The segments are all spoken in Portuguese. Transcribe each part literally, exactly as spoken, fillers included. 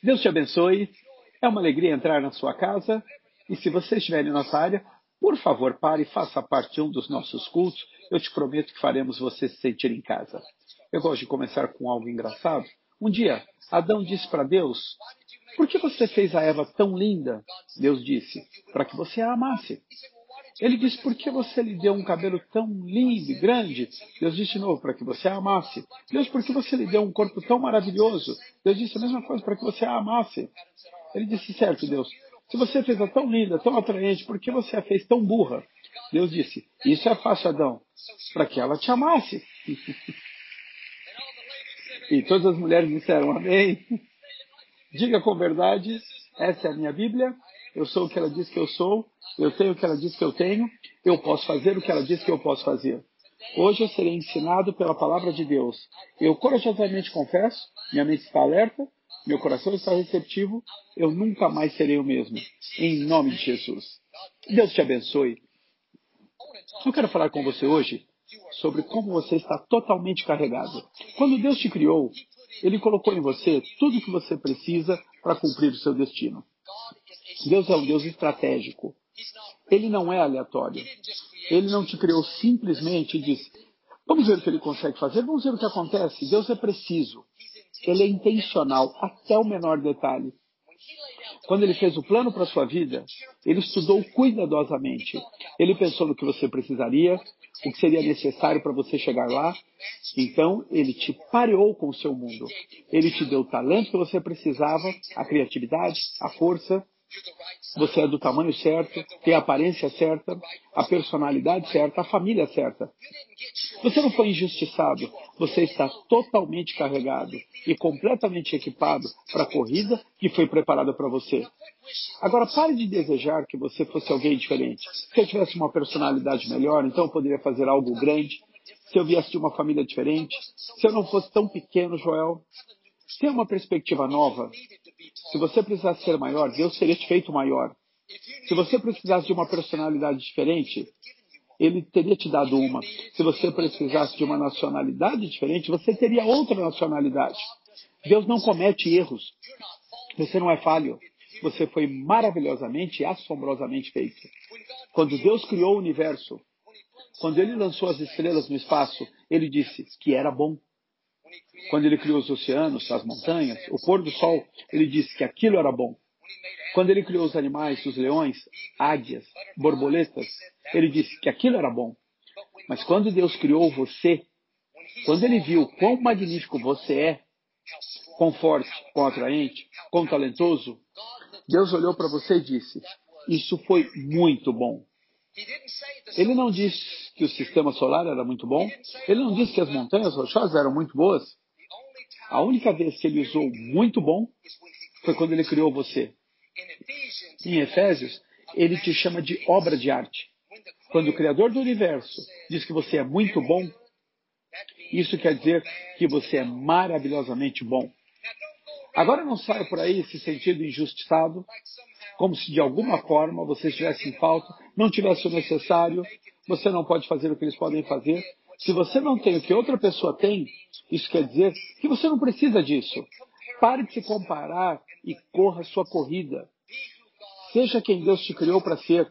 Deus te abençoe. É uma alegria entrar na sua casa. E se você estiver em nossa área, por favor, pare e faça parte de um dos nossos cultos. Eu te prometo que faremos você se sentir em casa. Eu gosto de começar com algo engraçado. Um dia, Adão disse para Deus: por que você fez a Eva tão linda? Deus disse: para que você a amasse. Ele disse: por que você lhe deu um cabelo tão lindo e grande? Deus disse de novo: para que você a amasse. Deus, por que você lhe deu um corpo tão maravilhoso? Deus disse a mesma coisa: para que você a amasse. Ele disse: certo, Deus, se você fez-a tão linda, tão atraente, por que você a fez tão burra? Deus disse: isso é fácil, Adão, para que ela te amasse. E todas as mulheres disseram amém. Diga com verdade: essa é a minha Bíblia, eu sou o que ela diz que eu sou, eu tenho o que ela diz que eu tenho, eu posso fazer o que ela diz que eu posso fazer. Hoje eu serei ensinado pela palavra de Deus. Eu corajosamente confesso, minha mente está alerta, meu coração está receptivo, eu nunca mais serei o mesmo. Em nome de Jesus. Deus te abençoe. Eu quero falar com você hoje sobre como você está totalmente carregado. Quando Deus te criou, Ele colocou em você tudo o que você precisa para cumprir o seu destino. Deus é um Deus estratégico. Ele não é aleatório. Ele não te criou simplesmente e disse: vamos ver o que Ele consegue fazer, vamos ver o que acontece. Deus é preciso. Ele é intencional até o menor detalhe. Quando Ele fez o plano para a sua vida, Ele estudou cuidadosamente. Ele pensou no que você precisaria, o que seria necessário para você chegar lá. Então, Ele te pareou com o seu mundo. Ele te deu o talento que você precisava, a criatividade, a força. Você é do tamanho certo, tem a aparência certa, a personalidade certa, a família certa. Você não foi injustiçado, você está totalmente carregado e completamente equipado para a corrida que foi preparada para você. Agora, pare de desejar que você fosse alguém diferente. Se eu tivesse uma personalidade melhor, então eu poderia fazer algo grande. Se eu viesse de uma família diferente, se eu não fosse tão pequeno, Joel. Tenha uma perspectiva nova. Se você precisasse ser maior, Deus teria te feito maior. Se você precisasse de uma personalidade diferente, Ele teria te dado uma. Se você precisasse de uma nacionalidade diferente, você teria outra nacionalidade. Deus não comete erros. Você não é falho. Você foi maravilhosamente e assombrosamente feito. Quando Deus criou o universo, quando Ele lançou as estrelas no espaço, Ele disse que era bom. Quando Ele criou os oceanos, as montanhas, o pôr do sol, Ele disse que aquilo era bom. Quando Ele criou os animais, os leões, águias, borboletas, Ele disse que aquilo era bom. Mas quando Deus criou você, quando Ele viu quão magnífico você é, quão forte, quão atraente, quão talentoso, Deus olhou para você e disse: isso foi muito bom. Ele não disse que o sistema solar era muito bom. Ele não disse que as montanhas rochosas eram muito boas. A única vez que Ele usou muito bom foi quando Ele criou você. Em Efésios, Ele te chama de obra de arte. Quando o Criador do Universo diz que você é muito bom, isso quer dizer que você é maravilhosamente bom. Agora não saia por aí se sentindo injustiçado, como se de alguma forma você estivesse em falta, não tivesse o necessário, você não pode fazer o que eles podem fazer. Se você não tem o que outra pessoa tem, isso quer dizer que você não precisa disso. Pare de se comparar e corra a sua corrida. Seja quem Deus te criou para ser.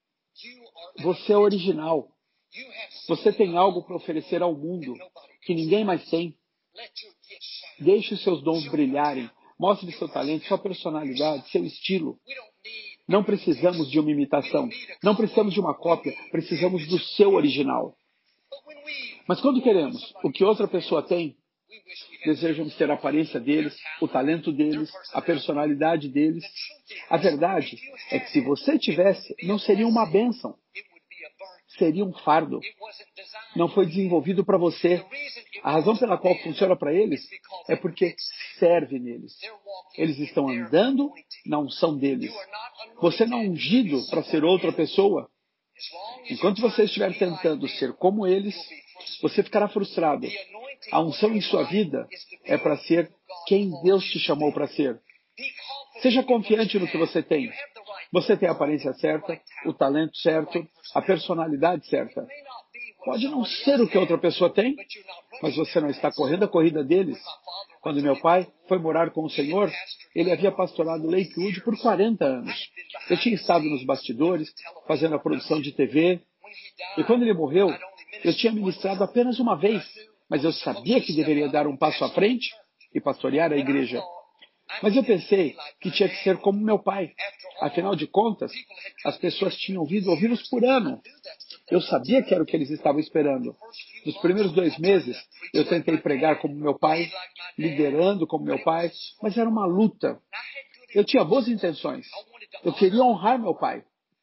Você é original. Você tem algo para oferecer ao mundo que ninguém mais tem. Deixe os seus dons brilharem. Mostre seu talento, sua personalidade, seu estilo. Não precisamos de uma imitação. Não precisamos de uma cópia. Precisamos do seu original. Mas quando queremos o que outra pessoa tem, desejamos ter a aparência deles, o talento deles, a personalidade deles. A verdade é que se você tivesse, não seria uma bênção. Seria um fardo. Não foi desenvolvido para você. A razão pela qual funciona para eles é porque serve neles. Eles estão andando na unção deles. Você não é ungido para ser outra pessoa. Enquanto você estiver tentando ser como eles, você ficará frustrado. A unção em sua vida é para ser quem Deus te chamou para ser. Seja confiante no que você tem. Você tem a aparência certa, o talento certo, a personalidade certa. Pode não ser o que outra pessoa tem, mas você não está correndo a corrida deles. Quando meu pai foi morar com o Senhor, ele havia pastorado Lakewood por quarenta anos. Eu tinha estado nos bastidores, fazendo a produção de T V, e quando ele morreu, eu tinha ministrado apenas uma vez, mas eu sabia que deveria dar um passo à frente e pastorear a igreja. Mas eu pensei que tinha que ser como meu pai. Afinal de contas, as pessoas tinham ouvido ouvi-los por ano. Eu sabia que era o que eles estavam esperando. Nos primeiros dois meses, eu tentei pregar como meu pai, liderando como meu pai, mas era uma luta. Eu tinha boas intenções. Eu queria honrar meu pai.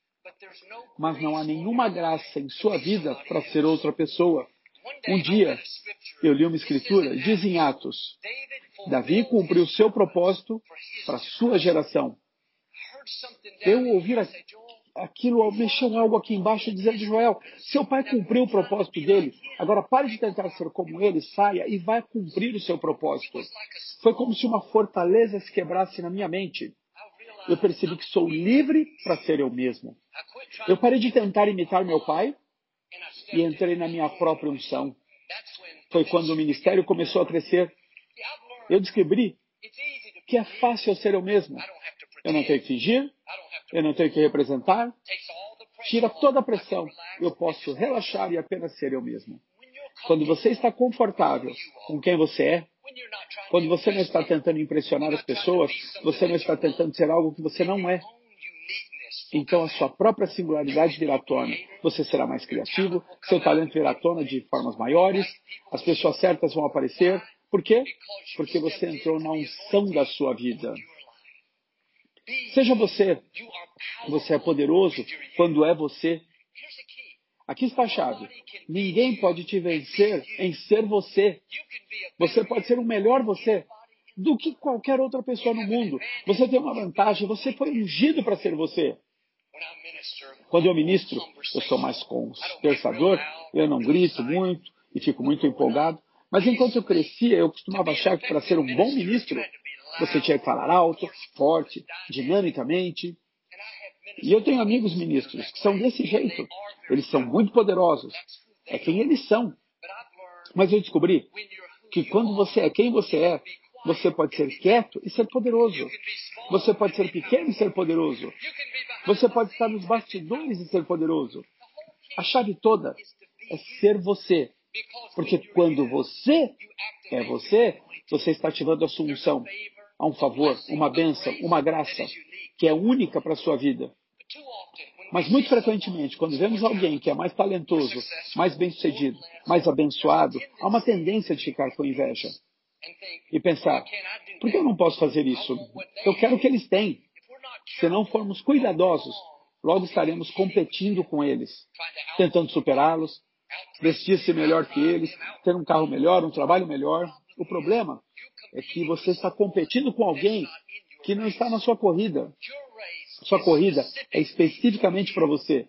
Mas não há nenhuma graça em sua vida para ser outra pessoa. Um dia, eu li uma escritura, diz em Atos, Davi cumpriu seu propósito para a sua geração. Eu ouvi aquilo, mexeu algo aqui embaixo, dizendo, Joel, seu pai cumpriu o propósito dele, agora pare de tentar ser como ele, saia e vai cumprir o seu propósito. Foi como se uma fortaleza se quebrasse na minha mente. Eu percebi que sou livre para ser eu mesmo. Eu parei de tentar imitar meu pai e entrei na minha própria unção. Foi quando o ministério começou a crescer. Eu descobri que é fácil eu ser eu mesmo. Eu não tenho que fingir, eu não tenho que representar. Tira toda a pressão. Eu posso relaxar e apenas ser eu mesmo. Quando você está confortável com quem você é, quando você não está tentando impressionar as pessoas, você não está tentando ser algo que você não é. Então a sua própria singularidade virá à tona. Você será mais criativo, seu talento virá à tona de formas maiores, as pessoas certas vão aparecer. Por quê? Porque você entrou na unção da sua vida. Seja você. Você é poderoso quando é você. Aqui está a chave. Ninguém pode te vencer em ser você. Você pode ser o melhor você do que qualquer outra pessoa no mundo. Você tem uma vantagem, você foi ungido para ser você. Quando eu ministro, eu sou mais conversador, eu não grito muito e fico muito empolgado. Mas enquanto eu crescia, eu costumava achar que para ser um bom ministro, você tinha que falar alto, forte, dinamicamente. E eu tenho amigos ministros que são desse jeito. Eles são muito poderosos. É quem eles são. Mas eu descobri que quando você é quem você é, você pode ser quieto e ser poderoso. Você pode ser pequeno e ser poderoso. Você pode estar nos bastidores e ser poderoso. A chave toda é ser você. Porque quando você é você, você está ativando a sua unção a um favor, uma bênção, uma graça que é única para a sua vida. Mas muito frequentemente, quando vemos alguém que é mais talentoso, mais bem-sucedido, mais abençoado, há uma tendência de ficar com inveja. E pensar, por que eu não posso fazer isso? Eu quero o que eles têm. Se não formos cuidadosos, logo estaremos competindo com eles, tentando superá-los, vestir-se melhor que eles, ter um carro melhor, um trabalho melhor. O problema é que você está competindo com alguém que não está na sua corrida. Sua corrida é especificamente para você.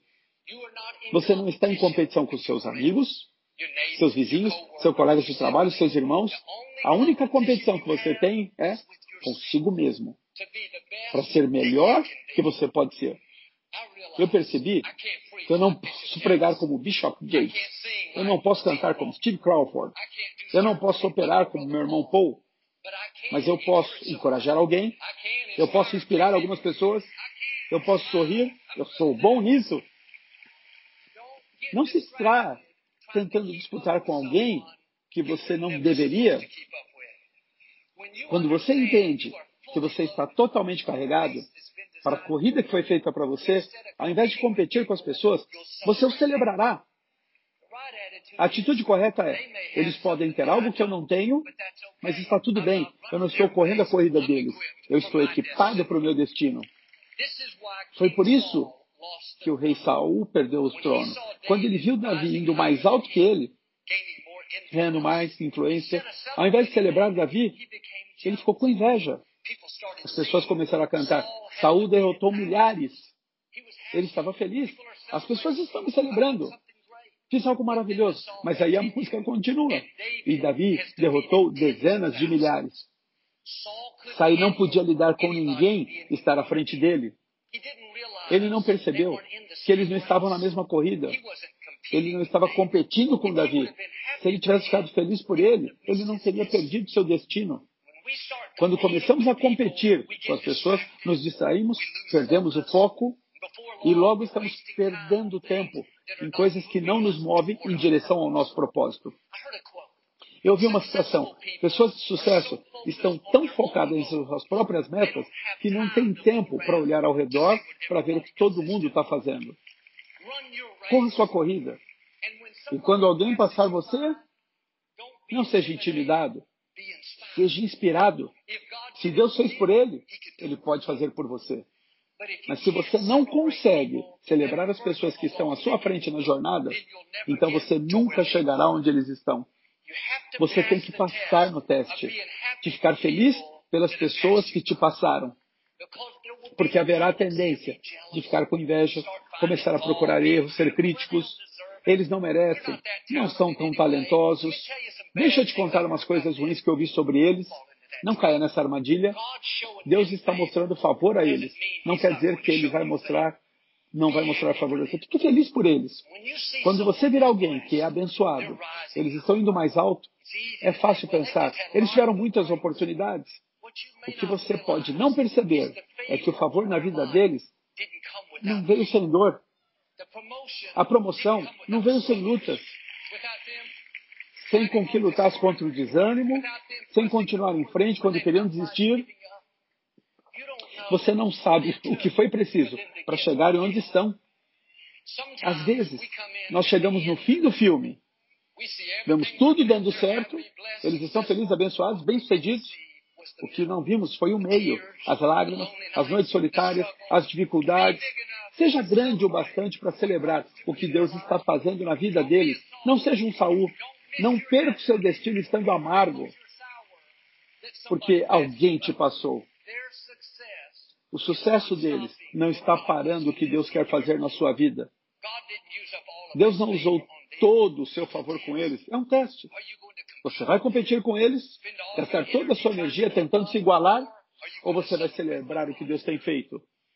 Você não está em competição com seus amigos, seus vizinhos, seus colegas de trabalho, seus irmãos. A única competição que você tem é consigo mesmo. Para ser melhor que você pode ser. Eu percebi que eu não posso pregar como Bishop Gates. Eu não posso cantar como Steve Crawford. Eu não posso operar como meu irmão Paul. Mas eu posso encorajar alguém. Eu posso inspirar algumas pessoas. Eu posso sorrir. Eu sou bom nisso. Não se está tentando disputar com alguém que você não deveria. Quando você entende que você está totalmente carregado para a corrida que foi feita para você, ao invés de competir com as pessoas, você o celebrará. A atitude correta é, eles podem ter algo que eu não tenho, mas está tudo bem, eu não estou correndo a corrida deles, eu estou equipado para o meu destino. Foi por isso que o rei Saul perdeu o trono. Quando ele viu Davi indo mais alto que ele, ganhando mais influência, ao invés de celebrar Davi, ele ficou com inveja. As pessoas começaram a cantar, Saul derrotou milhares. Ele estava feliz. As pessoas estão me celebrando. Fiz algo maravilhoso. Mas aí a música continua. E Davi derrotou dezenas de milhares. Saul não podia lidar com ninguém estar à frente dele. Ele não percebeu que eles não estavam na mesma corrida. Ele não estava competindo com Davi. Se ele tivesse ficado feliz por ele, ele não teria perdido seu destino. Quando começamos a competir com as pessoas, nos distraímos, perdemos o foco e logo estamos perdendo tempo em coisas que não nos movem em direção ao nosso propósito. Eu ouvi uma citação: pessoas de sucesso estão tão focadas em suas próprias metas que não têm tempo para olhar ao redor para ver o que todo mundo está fazendo. Corra sua corrida. E quando alguém passar você, não seja intimidado. Seja inspirado. Se Deus fez por ele, ele pode fazer por você. Mas se você não consegue celebrar as pessoas que estão à sua frente na jornada, então você nunca chegará onde eles estão. Você tem que passar no teste, de ficar feliz pelas pessoas que te passaram. Porque haverá a tendência de ficar com inveja, começar a procurar erros, ser críticos. Eles não merecem, não são tão talentosos. Deixa eu te contar umas coisas ruins que eu vi sobre eles. Não caia nessa armadilha. Deus está mostrando favor a eles. Não quer dizer que Ele vai mostrar, não vai mostrar favor a você. Fique feliz por eles. Quando você vir alguém que é abençoado, eles estão indo mais alto, é fácil pensar, eles tiveram muitas oportunidades. O que você pode não perceber é que o favor na vida deles não veio sem dor. A promoção não veio sem lutas. Sem com que lutasse contra o desânimo, sem continuar em frente quando queriam desistir. Você não sabe o que foi preciso para chegar onde estão. Às vezes, nós chegamos no fim do filme, vemos tudo dando certo, eles estão felizes, abençoados, bem-sucedidos. O que não vimos foi o meio, as lágrimas, as noites solitárias, as dificuldades. Seja grande o bastante para celebrar o que Deus está fazendo na vida deles. Não seja um Saul. Não perca o seu destino estando amargo, porque alguém te passou. O sucesso deles não está parando o que Deus quer fazer na sua vida. Deus não usou todo o seu favor com eles. É um teste. Você vai competir com eles, gastar toda a sua energia tentando se igualar, ou você vai celebrar o que Deus tem feito?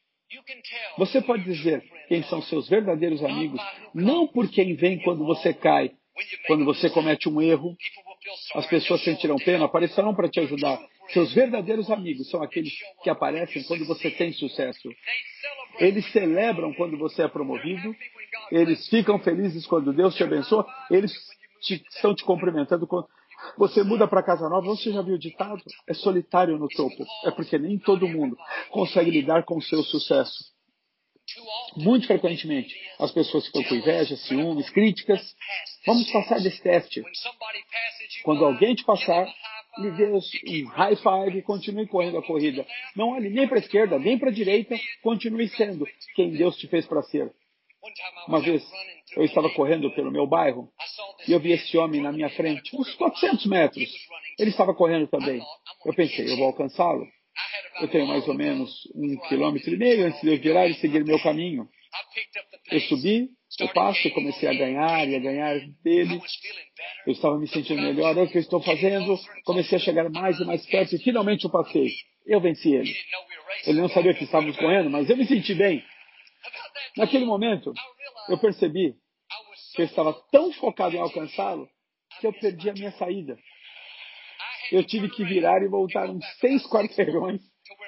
Você pode dizer quem são seus verdadeiros amigos, não por quem vem quando você cai, quando você comete um erro. As pessoas sentirão pena, aparecerão para te ajudar. Seus verdadeiros amigos são aqueles que aparecem quando você tem sucesso. Eles celebram quando você é promovido. Eles ficam felizes quando Deus te abençoa. Eles te, estão te cumprimentando quando você muda para casa nova. Você já viu o ditado? É solitário no topo. É porque nem todo mundo consegue lidar com o seu sucesso. Muito frequentemente, as pessoas ficam com inveja, ciúmes, críticas. Vamos passar desse teste. Quando alguém te passar, lhe dê um high five e continue correndo a corrida. Não olhe nem para a esquerda, nem para a direita. Continue sendo quem Deus te fez para ser. Uma vez, eu estava correndo pelo meu bairro e eu vi esse homem na minha frente, uns quatrocentos metros. Ele estava correndo também. Eu pensei, eu vou alcançá-lo. Eu tenho mais ou menos um quilômetro e meio antes de eu virar e seguir meu caminho. Eu subi o passo e comecei a ganhar e a ganhar dele. Eu estava me sentindo melhor. Olha o que eu estou fazendo. Comecei a chegar mais e mais perto e finalmente eu passei. Eu venci ele. Ele não sabia que estávamos correndo, mas eu me senti bem. Naquele momento, eu percebi que eu estava tão focado em alcançá-lo que eu perdi a minha saída. Eu tive que virar e voltar uns seis quarteirões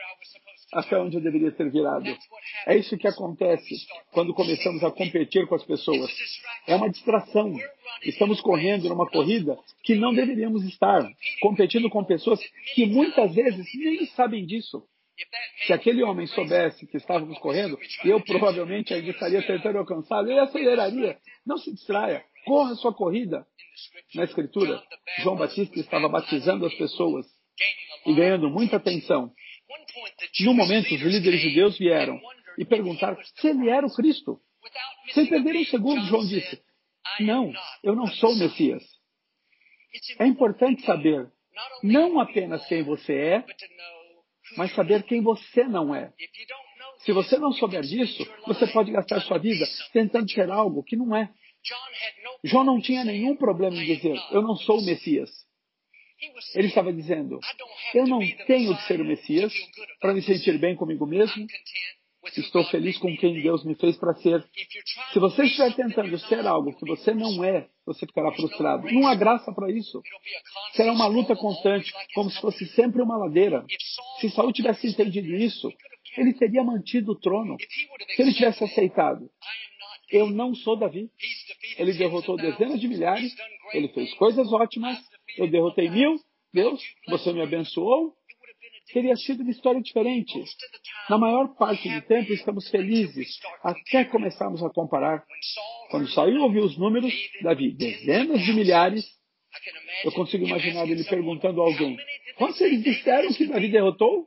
até onde eu deveria ter virado. É isso que acontece quando começamos a competir com as pessoas. É uma distração. Estamos correndo numa corrida que não deveríamos estar, competindo com pessoas que muitas vezes nem sabem disso. Se aquele homem soubesse que estávamos correndo, eu provavelmente ainda estaria tentando alcançá-lo, eu aceleraria. Não se distraia. Corra a sua corrida. Na Escritura, João Batista estava batizando as pessoas e ganhando muita atenção. No momento, os líderes judeus vieram e perguntaram se ele era o Cristo. Sem perder um segundo, João disse, não, eu não sou o Messias. É importante saber não apenas quem você é, mas saber quem você não é. Se você não souber disso, você pode gastar sua vida tentando ser algo que não é. João não tinha nenhum problema em dizer, eu não sou o Messias. Ele estava dizendo, eu não tenho de ser o Messias para me sentir bem comigo mesmo. Estou feliz com quem Deus me fez para ser. Se você estiver tentando ser algo que você não é, você ficará frustrado. Não há graça para isso. Será uma luta constante, como se fosse sempre uma ladeira. Se Saul tivesse entendido isso, ele teria mantido o trono. Se ele tivesse aceitado, eu não sou Davi. Ele derrotou dezenas de milhares, ele fez coisas ótimas, eu derrotei mil, Deus, você me abençoou. Teria sido uma história diferente. Na maior parte do tempo estamos felizes, até começarmos a comparar. Quando Saul ouviu os números, Davi, dezenas de milhares, eu consigo imaginar ele perguntando a alguém, quantos eles disseram que Davi derrotou?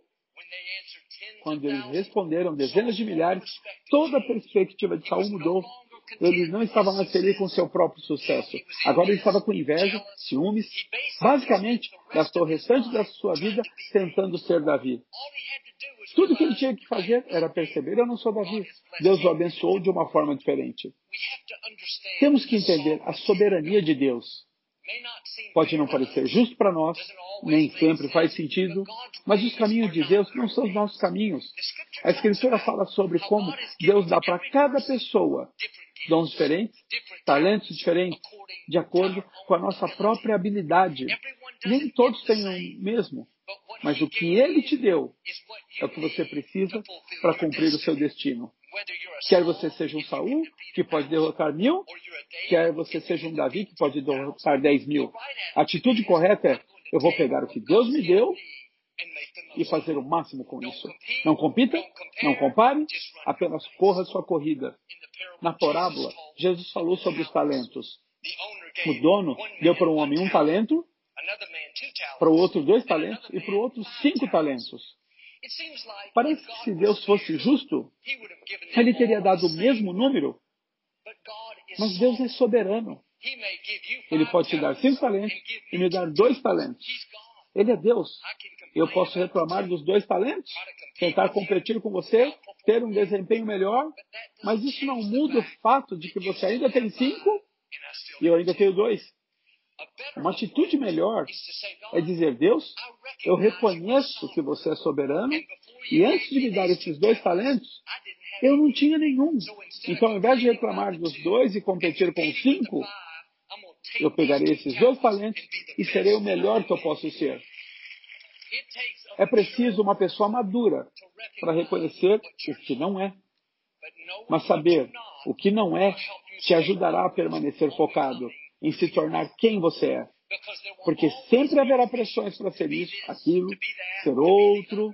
Quando eles responderam dezenas de milhares, toda a perspectiva de Saul mudou. Ele não estava mais feliz com seu próprio sucesso. Agora ele estava com inveja, ciúmes. Basicamente, gastou o restante da sua vida tentando ser Davi. Tudo que ele tinha que fazer era perceber, eu não sou Davi. Deus o abençoou de uma forma diferente. Temos que entender a soberania de Deus. Pode não parecer justo para nós, nem sempre faz sentido, mas os caminhos de Deus não são os nossos caminhos. A Escritura fala sobre como Deus dá para cada pessoa dons diferentes, talentos diferentes, de acordo com a nossa própria habilidade. Nem todos têm o mesmo, mas o que Ele te deu é o que você precisa para cumprir o seu destino. Quer você seja um Saul, que pode derrotar mil, quer você seja um Davi, que pode derrotar dez mil. A atitude correta é, eu vou pegar o que Deus me deu e fazer o máximo com isso. Não compita, não compare, apenas corra sua corrida. Na parábola, Jesus falou sobre os talentos. O dono deu para um homem um talento, para o outro dois talentos e para o outro cinco talentos. Parece que se Deus fosse justo, Ele teria dado o mesmo número, mas Deus é soberano. Ele pode te dar cinco talentos e me dar dois talentos. Ele é Deus. Eu posso reclamar dos dois talentos, tentar competir com você, ter um desempenho melhor, mas isso não muda o fato de que você ainda tem cinco e eu ainda tenho dois. Uma atitude melhor é dizer, Deus, eu reconheço que você é soberano e antes de me dar esses dois talentos, eu não tinha nenhum. Então, ao invés de reclamar dos dois e competir com os cinco, eu pegarei esses dois talentos e serei o melhor que eu posso ser. É preciso uma pessoa madura para reconhecer o que não é. Mas saber o que não é te ajudará a permanecer focado em se tornar quem você é. Porque sempre haverá pressões para ser isso, aquilo, ser outro.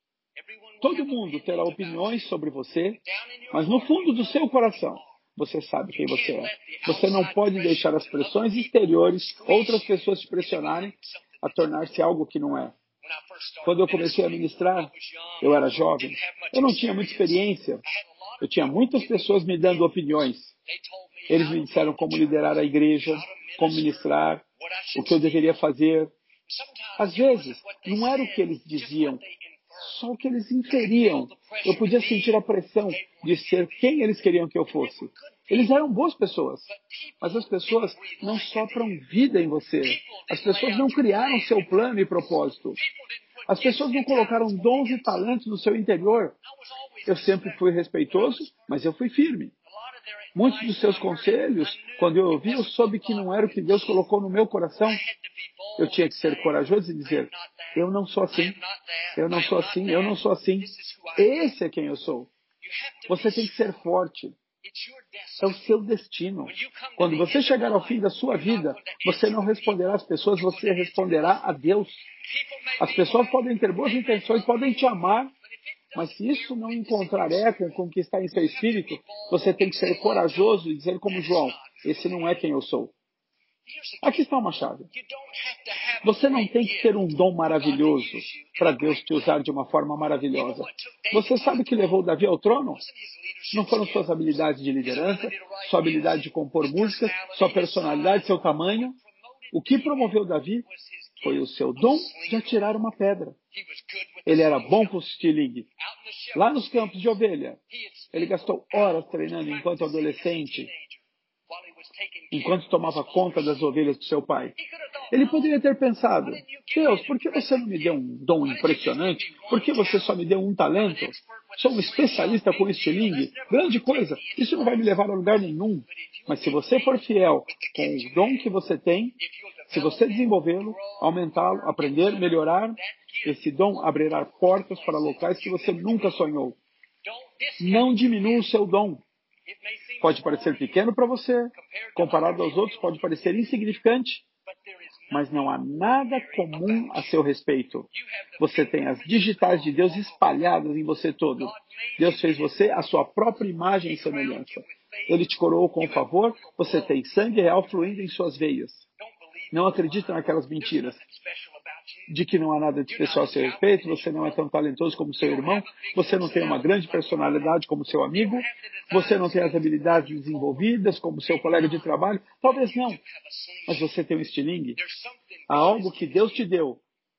Todo mundo terá opiniões sobre você, mas no fundo do seu coração, você sabe quem você é. Você não pode deixar as pressões exteriores, outras pessoas te pressionarem a tornar-se algo que não é. Quando eu comecei a ministrar, eu era jovem, eu não tinha muita experiência, eu tinha muitas pessoas me dando opiniões. Eles me disseram como liderar a igreja, como ministrar, o que eu deveria fazer. Às vezes, não era o que eles diziam, só o que eles inferiam. Eu podia sentir a pressão de ser quem eles queriam que eu fosse. Eles eram boas pessoas, mas as pessoas não sopram vida em você. As pessoas não criaram seu plano e propósito. As pessoas não colocaram dons e talentos no seu interior. Eu sempre fui respeitoso, mas eu fui firme. Muitos dos seus conselhos, quando eu ouvi, eu soube que não era o que Deus colocou no meu coração. Eu tinha que ser corajoso e dizer, eu não sou assim, eu não sou assim, eu não sou assim. Esse é quem eu sou. Você tem que ser forte. É o seu destino. Quando você chegar ao fim da sua vida, você não responderá às pessoas, você responderá a Deus. As pessoas podem ter boas intenções, podem te amar, mas se isso não encontrar eco com o que está em seu espírito, você tem que ser corajoso e dizer como João, esse não é quem eu sou. Aqui está uma chave. Você não tem que ter um dom maravilhoso para Deus te usar de uma forma maravilhosa. Você sabe o que levou Davi ao trono? Não foram suas habilidades de liderança, sua habilidade de compor músicas, sua personalidade, seu tamanho. O que promoveu Davi foi o seu dom de atirar uma pedra. Ele era bom com o estilingue. Lá nos campos de ovelha, ele gastou horas treinando enquanto adolescente, enquanto tomava conta das ovelhas do seu pai. Ele poderia ter pensado, Deus, por que você não me deu um dom impressionante? Por que você só me deu um talento? Sou um especialista com estilingue. Grande coisa. Isso não vai me levar a lugar nenhum. Mas se você for fiel com o dom que você tem, se você desenvolvê-lo, aumentá-lo, aprender, melhorar, esse dom abrirá portas para locais que você nunca sonhou. Não diminua o seu dom. Pode parecer pequeno para você, comparado aos outros pode parecer insignificante, mas não há nada comum a seu respeito. Você tem as digitais de Deus espalhadas em você todo. Deus fez você a sua própria imagem e semelhança. Ele te coroou com favor, você tem sangue real fluindo em suas veias. Não acredita naquelas mentiras de que não há nada de especial a seu respeito, você não é tão talentoso como seu irmão, você não tem uma grande personalidade como seu amigo, você não tem as habilidades desenvolvidas como seu colega de trabalho. Talvez não, mas você tem um estilingue. Há algo que Deus te deu.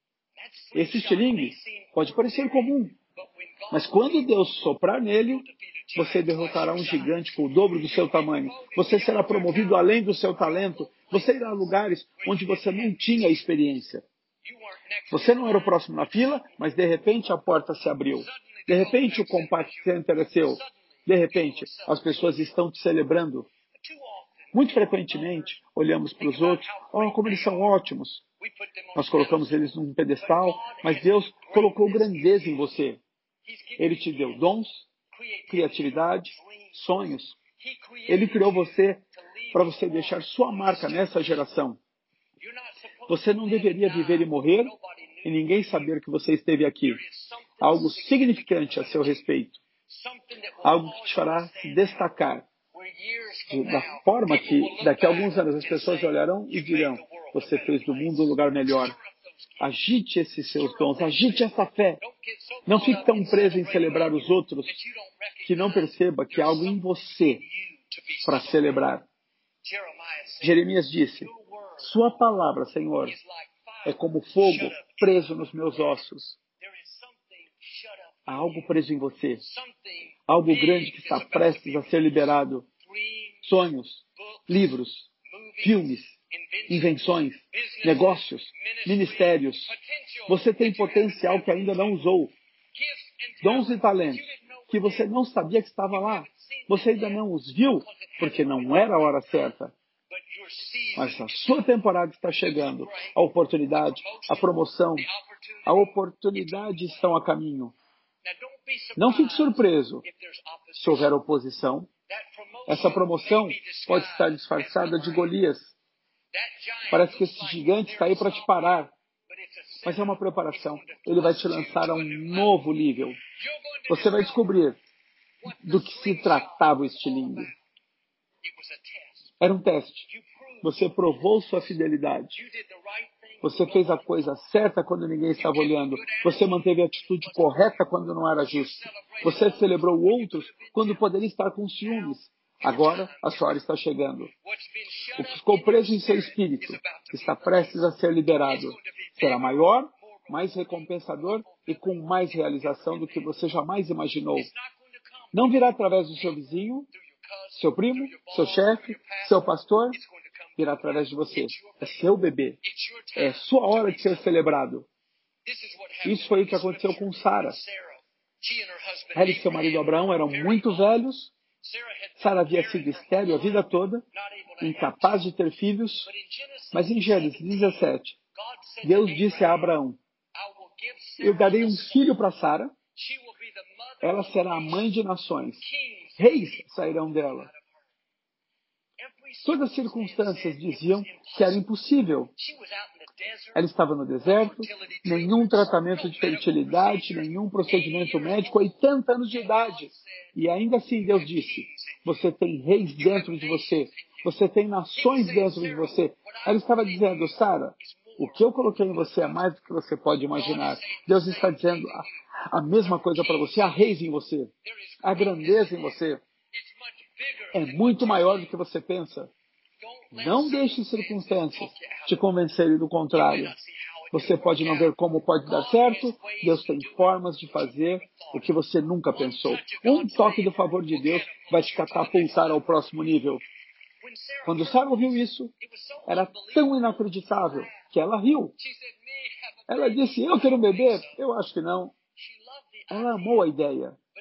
Esse estilingue pode parecer comum, mas quando Deus soprar nele, você derrotará um gigante com o dobro do seu tamanho. Você será promovido além do seu talento. Você irá a lugares onde você não tinha experiência. Você não era o próximo na fila, mas de repente a porta se abriu. De repente o Compact Center é seu. De repente as pessoas estão te celebrando. Muito frequentemente olhamos para os outros, oh, como eles são ótimos. Nós colocamos eles num pedestal, mas Deus colocou grandeza em você. Ele te deu dons, criatividade, sonhos. Ele criou você para você deixar sua marca nessa geração. Você não deveria viver e morrer e ninguém saber que você esteve aqui. Algo significante a seu respeito. Algo que te fará se destacar. Da forma que daqui a alguns anos as pessoas olharão e dirão, você fez do mundo um lugar melhor. Agite esses seus dons, agite essa fé. Não fique tão preso em celebrar os outros que não perceba que há algo em você para celebrar. Jeremias disse, sua palavra, Senhor, é como fogo preso nos meus ossos. Há algo preso em você. Algo grande que está prestes a ser liberado. Sonhos, livros, filmes, invenções, negócios, ministérios. Você tem potencial que ainda não usou. Dons e talentos que você não sabia que estava lá. Você ainda não os viu porque não era a hora certa. Mas a sua temporada está chegando. A oportunidade, a promoção, a oportunidade estão a caminho. Não fique surpreso se houver oposição. Essa promoção pode estar disfarçada de Golias. Parece que esse gigante está aí para te parar. Mas é uma preparação. Ele vai te lançar a um novo nível. Você vai descobrir do que se tratava o estilingue. Era um teste. Você provou sua fidelidade. Você fez a coisa certa quando ninguém estava olhando. Você manteve a atitude correta quando não era justo. Você celebrou outros quando poderia estar com ciúmes. Agora, a sua hora está chegando. O que ficou preso em seu espírito está prestes a ser liberado. Será maior, mais recompensador e com mais realização do que você jamais imaginou. Não virá através do seu vizinho, seu primo, seu chefe, seu pastor. Virá através de você. É seu bebê. É sua hora de ser celebrado. Isso foi o que aconteceu com Sara. Ela e seu marido Abraão eram muito velhos. Sara havia sido estéril a vida toda, incapaz de ter filhos. Mas em Gênesis dezessete, Deus disse a Abraão, eu darei um filho para Sara. Ela será a mãe de nações. Reis sairão dela. Todas as circunstâncias diziam que era impossível. Ela estava no deserto, nenhum tratamento de fertilidade, nenhum procedimento médico, oitenta anos de idade. E ainda assim Deus disse, você tem reis dentro de você, você tem nações dentro de você. Ela estava dizendo, Sara, o que eu coloquei em você é mais do que você pode imaginar. Deus está dizendo a, a mesma coisa para você, há reis em você, há grandeza em você. É muito maior do que você pensa. Não deixe circunstâncias te convencerem do contrário. Você pode não ver como pode dar certo. Deus tem formas de fazer o que você nunca pensou. Um toque do favor de Deus vai te catapultar ao próximo nível. Quando Sara ouviu isso, era tão inacreditável que ela riu. Ela disse, eu quero um bebê? Eu acho que não. Ela amou a ideia.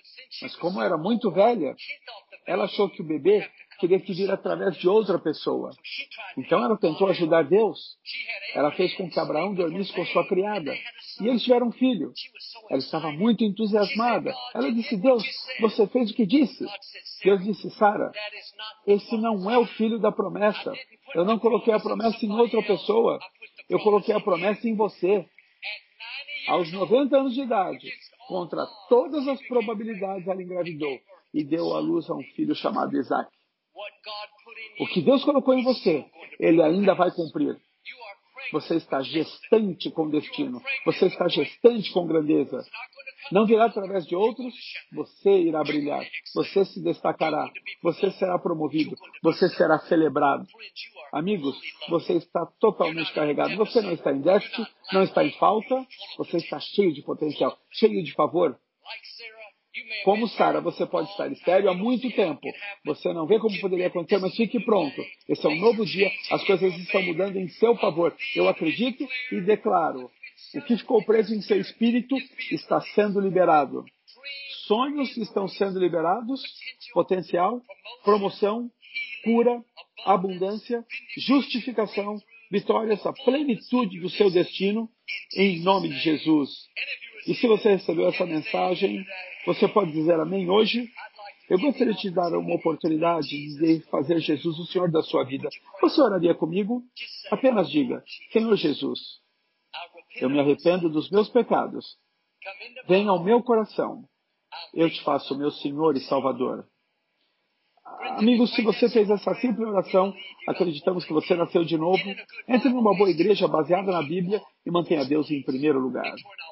Mas como era muito velha, ela achou que o bebê teria que vir através de outra pessoa. Então ela tentou ajudar Deus. Ela fez com que Abraão dormisse com sua criada. E eles tiveram um filho. Ela estava muito entusiasmada. Ela disse, Deus, você fez o que disse. Deus disse, Sara, esse não é o filho da promessa. Eu não coloquei a promessa em outra pessoa. Eu coloquei a promessa em você. Aos noventa anos de idade, contra todas as probabilidades, ela engravidou e deu à luz a um filho chamado Isaac. O que Deus colocou em você, Ele ainda vai cumprir. Você está gestante com destino. Você está gestante com grandeza. Não virá através de outros, você irá brilhar. Você se destacará. Você será promovido. Você será celebrado. Amigos, você está totalmente carregado. Você não está em déficit, não está em falta. Você está cheio de potencial, cheio de favor. Como Sara, você pode estar estéril há muito tempo. Você não vê como poderia acontecer, mas fique pronto. Esse é um novo dia. As coisas estão mudando em seu favor. Eu acredito e declaro. O que ficou preso em seu espírito está sendo liberado. Sonhos estão sendo liberados. Potencial, promoção, cura, abundância, justificação, vitórias, a plenitude do seu destino, em nome de Jesus. E se você recebeu essa mensagem, você pode dizer amém hoje? Eu gostaria de te dar uma oportunidade de fazer Jesus o Senhor da sua vida. Você oraria comigo? Apenas diga, Senhor Jesus, eu me arrependo dos meus pecados. Venha ao meu coração. Eu te faço meu Senhor e Salvador. Amigos, se você fez essa simples oração, acreditamos que você nasceu de novo. Entre numa boa igreja baseada na Bíblia e mantenha Deus em primeiro lugar.